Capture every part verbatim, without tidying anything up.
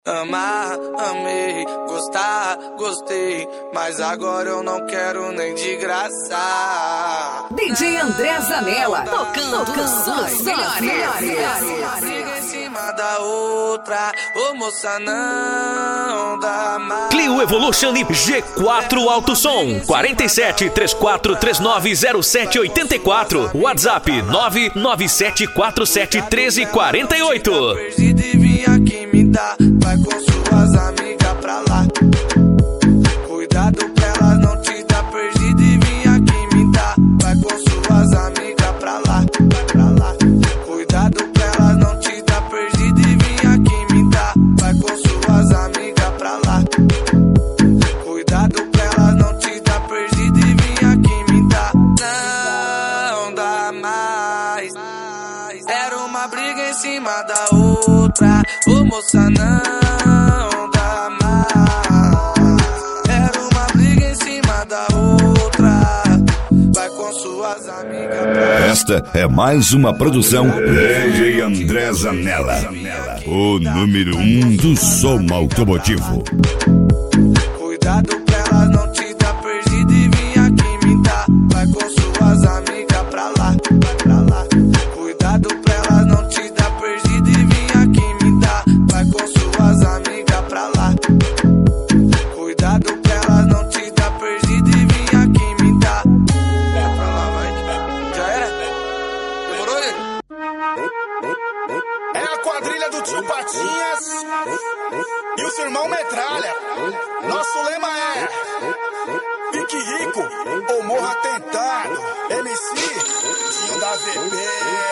Amar, amei, gostar, gostei, mas agora eu não quero nem de graça. D J André Zanella, tocando, tocando os melhores. Briga em cima da outra, ô moça não dá mais. Clio Evolution G quatro Alto Som, quarenta e sete, trinta e quatro, trinta e nove, zero sete oitenta e quatro, WhatsApp nove nove sete quatro sete um três quatro oito. Perdido e vim aqui me dar, vai com suas amigas pra lá. Cuidado pra elas não te dar perdido e vim aqui me dar, vai com suas amigas pra lá, vai pra lá. Cuidado pra elas não te dar perdido e vim aqui me dar, vai com suas amigas pra lá. Cuidado pra elas não te dar perdido e vim aqui me dar. Não dá mais. Era uma briga em cima da outra, ô moça não dá mais. Era uma briga em cima da outra, vai com suas amigas pra... Esta é mais uma produção D J André Zanella, o número um do som automotivo. Cuidado pra elas não te dar perdido e vim aqui me dar, vai com suas amigas pra lá, vai pra lá. Cuidado pra elas não te dar perdido e vim aqui me dar, vai com suas amigas pra lá. Cuidado pra elas não te dar perdido e vim aqui me dar. Vai pra lá, vai. Já era? Demorou, né? É a quadrilha do tio Patinhas e o seu irmão Metralha. Nosso lema é: fique rico ou morra tentado. M C Dinho da V P.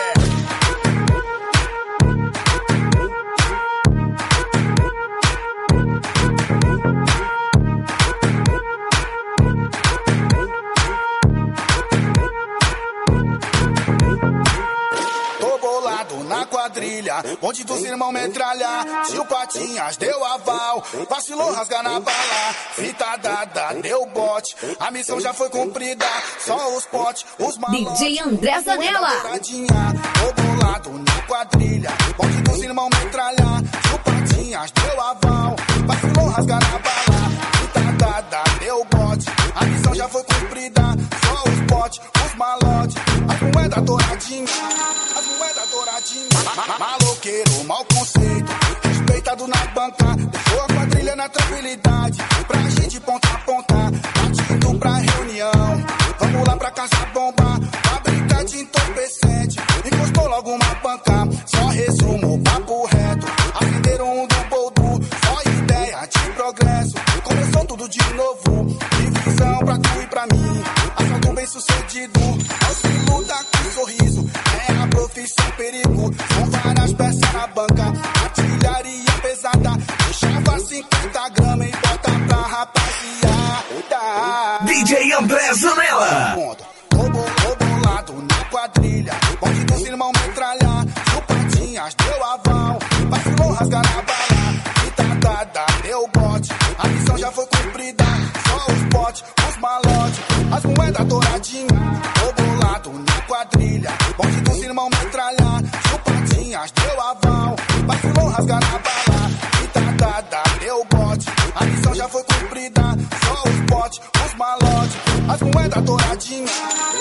Na quadrilha, onde dos irmãos metralha, tio Patinhas deu aval, vacilou rasgar na bala, fita dada, deu bote, a missão já foi cumprida, só os potes, os malotes. D J André Zanella. Tô bolado na quadrilha, onde dos irmãos metralha, tio Patinhas deu aval, vacilou rasgar na bala, fita dada, deu bote, a missão já foi cumprida, só os potes, os malotes, as moedas douradinhas, as moedas douradinhas. Maloqueiro, mau conceito, respeitado na banca, deixou a quadrilha na tranquilidade, pra gente ponta a ponta, partindo pra reunião, vamos lá pra casa bomba, pra brincar de entorpecente, encostou logo uma banca, só resumo, papo reto, acenderam um do boldo, só ideia de progresso, começou tudo de novo, divisão pra tu e pra mim, assalto bem sucedido, auxílio com sorriso, é a profissão perigo, são várias peças na banca, artilharia pesada, deixava cinquenta gramas e bota pra rapaziada. D J André Zanella. Tô bolado na quadrilha, onde dos irmãos metralha, tio Patinhas deu aval, vacilou rasgar na bala, fita dada, deu bote, a missão já foi cumprida, só os potes, os malotes, as moedas douradinhas. Tô bolado na quadrilha, onde dos irmãos metralha, tio Patinhas deu aval, vacilou rasgar na bala, fita dada, deu bote, a missão já foi cumprida, só os potes, os malotes, as moedas douradinhas.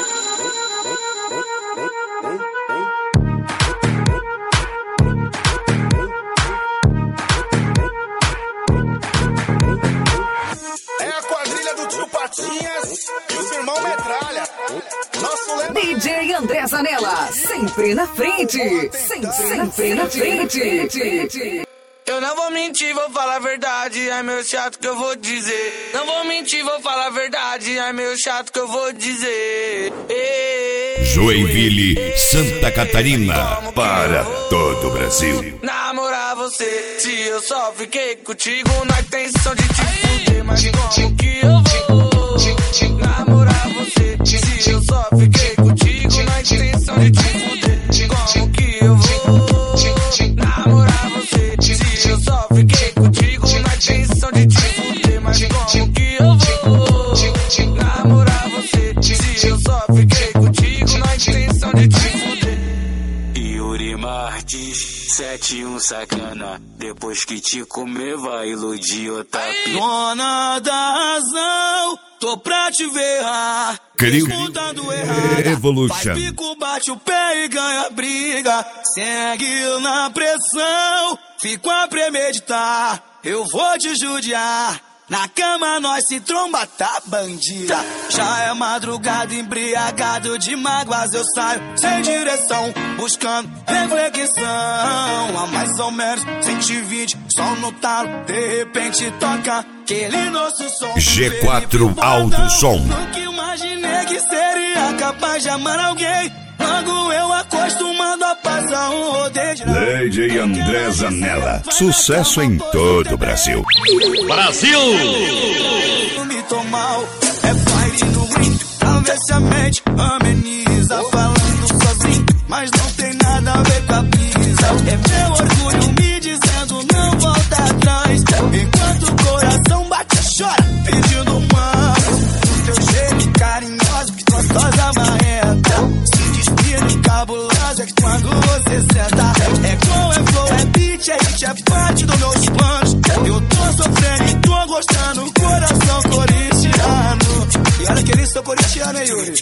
É a quadrilha do tio Patinhas e os irmãos metralha. Nosso lema... D J André Zanella, sempre na frente, sempre, sempre na frente. Eu não vou mentir, vou falar a verdade, é meu chato que eu vou dizer. Não vou mentir, vou falar a verdade, é meu chato que eu vou dizer. Ei, Joinville, Santa Catarina, para todo o Brasil. Namorar você, se eu só fiquei contigo na intenção de te fuder, mas como que eu vou namorar você, se eu só fiquei contigo na intenção de te fuder, como que eu vou namorar você, se eu só fiquei contigo na intenção de te fuder, mas como que eu vou namorar você, se eu só fiquei contigo na intenção de te fuder. Yuri Martins, sete um sacana, depois Deus que te comer vai iludir outra pica. Dona da razão, tô pra te ver. Crio Evolution. Faz pico, bate o pé e ganha briga. Segue na pressão, fico a premeditar. Eu vou te judiar. Na cama nós se tromba, tá bandida. Já é madrugada, embriagado de mágoas eu saio sem direção, buscando reflexão. A mais ou menos cento e vinte, som no talo. De repente toca aquele nosso som. G quatro Alto Som. Nunca imaginei que seria capaz de amar alguém. Logo eu acostumado a passar um rodeio de D J André Zanella. Sucesso em todo o Brasil. Brasil! Me tô mal, é fire no ring. Pra ver se a mente ameniza. Falando sozinho, mas não tem nada a ver com a brisa. É meu orgulho me dizendo não volta atrás. Enquanto o coração bate e chora, pedindo uma. Teu jeito carinhoso, gostosa marreta. Cabulosa é que quando você senta. É com, é flow, é beat, é hit, é parte dos meus planos. Eu tô sofrendo e tô gostando, coração corintiano. E olha que eles são corintianos, hein, Yuri?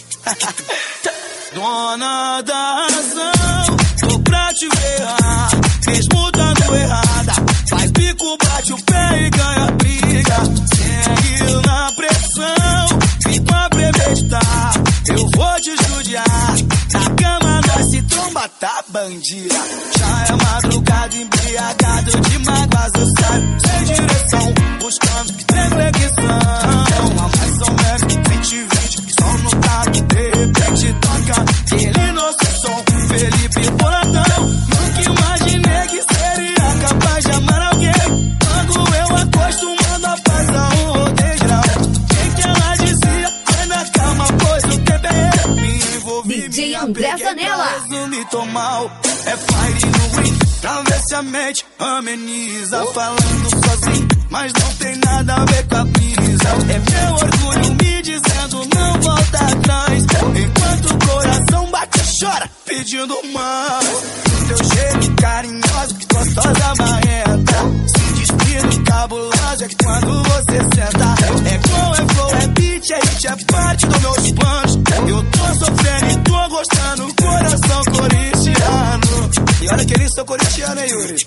Dona da razão, tô pra te ver. Mesmo dando errada, faz bico, bate o pé e ganha briga. Segue na pressão, fico a premeditar. Eu vou te judiar. Na cama nós se tromba, tá bandida. Já é madrugada, embriagado de mágoas eu saio sem direção, buscando reflexão. A mais ou menos cento e vinte, som no talo. De repente toca aquele nosso som. Felipe Boladão. Nunca imaginei que seria capaz de amar alguém. Quando eu acostumado a passar um rodeio geral. Quem que ela dizia? Vai na calma, pois o tempo é me envolvi. D J André Zanella. Me tô mal, é fire no ring. Pra ver se a mente ameniza. Falando sozinho, mas não tem nada a ver com a brisa. É meu orgulho me dizendo não volta atrás. Enquanto o coração bate e chora, pedindo mais. Teu jeito carinhoso, gostosa marreta. Se despindo cabulosa é que quando você senta. É com, é flow, é beat, é hit, é parte dos meus planos. Eu tô sofrendo e tô gostando, coração corintiano. E olha que eles são corintianos, hein, Yuri?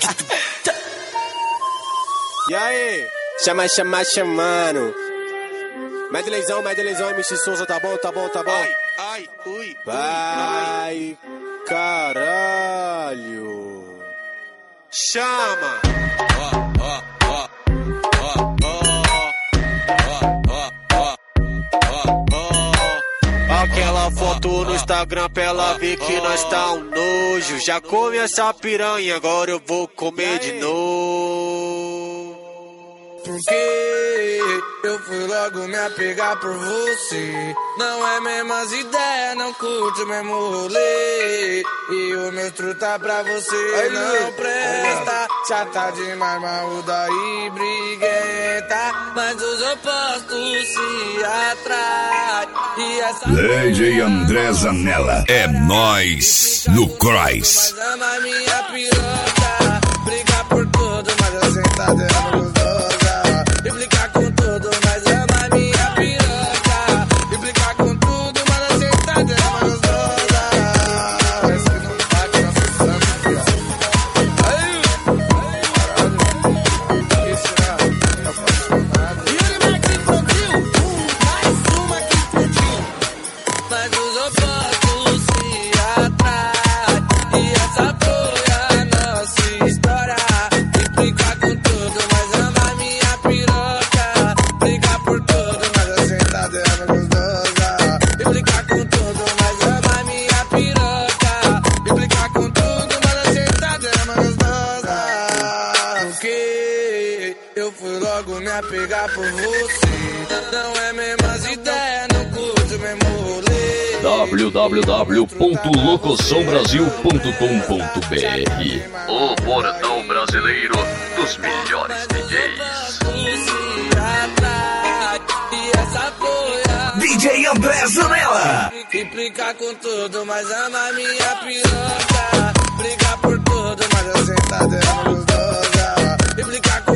E aí? Chama, chama, chamando. Medleyzão, medleyzão, M C Souza, tá bom, tá bom, tá bom? Ai, ai, ui. Vai, caralho. Chama. Ó, ó, ó, ó, ó, ó, ó. Aquela foto no Instagram pra ela ver que nós tá um nojo. Já comi essa piranha, agora eu vou comer de novo. Porque eu fui logo me apegar por você. Não é mesmas ideias, não curte o mesmo rolê. E o meu truta pra você aí, não presta. Já tá demais, maluda e briguenta. Mas os opostos se atraem. E essa D J André Zanella. É nóis no Cross. mas ama minha piroca. Briga por tudo, mas a sentada é gostosa. Implicar com tudo, mas ama minha piroca. Implicar com tudo, mas a sentada é mais gostosa. Esse não tá com a sessão, filho. Aí, caralho. Isso não, tá apaixonado. Yuri Max explodiu, mais uma que explodiu. Mas os opostos se atraem. E essa foi a nossa história. Implicar com tudo, mas ama minha piroca. Brigar por tudo, mas a sentada é mais gostosa. Implicar com tudo, mas ama minha piroca. Implicar com tudo, mas a sentada é mais gostosa. Porque eu fui logo me apegar por você. Não é mesmas ideias, não curto o mesmo rolê. w w w ponto locoção brasil ponto com ponto b r O portal brasileiro dos melhores D Js. D J André Zanella. Implicar com tudo, mas ama minha piroca. Brigar por tudo, mas a sentada é mais gostosa. implicar com